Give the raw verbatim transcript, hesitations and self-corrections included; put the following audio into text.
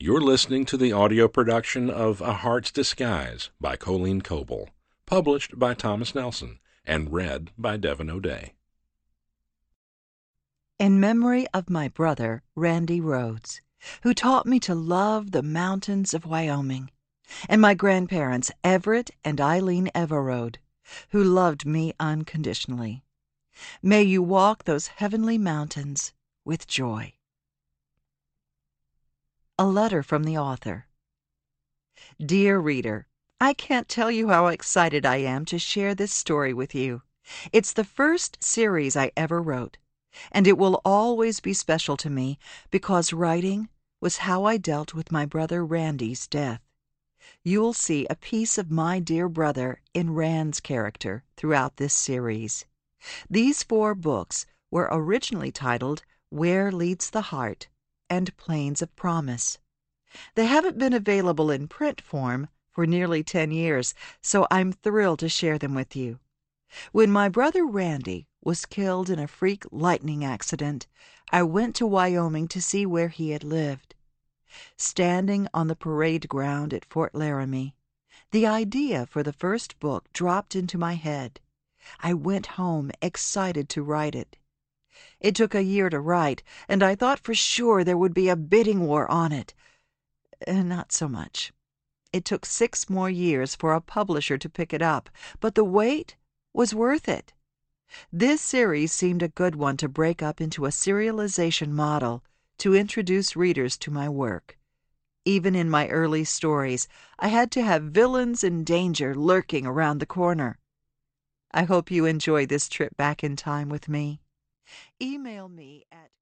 You're listening to the audio production of A Heart's Disguise by Colleen Coble, published by Thomas Nelson, and read by Devin O'Day. In memory of my brother, Randy Rhodes, who taught me to love the mountains of Wyoming, and my grandparents, Everett and Eileen Everode, who loved me unconditionally. May you walk those heavenly mountains with joy. A letter from the author. Dear reader, I can't tell you how excited I am to share this story with you. It's the first series I ever wrote, and it will always be special to me because writing was how I dealt with my brother Randy's death. You'll see a piece of my dear brother in Rand's character throughout this series. These four books were originally titled Where Leads the Heart and Plains of Promise. They haven't been available in print form for nearly ten years, so I'm thrilled to share them with you. When my brother Randy was killed in a freak lightning accident, I went to Wyoming to see where he had lived. Standing on the parade ground at Fort Laramie, the idea for the first book dropped into my head. I went home excited to write it. It took a year to write, and I thought for sure there would be a bidding war on it. Uh, not so much. It took six more years for a publisher to pick it up, but the wait was worth it. This series seemed a good one to break up into a serialization model to introduce readers to my work. Even in my early stories, I had to have villains and danger lurking around the corner. I hope you enjoy this trip back in time with me. Email me at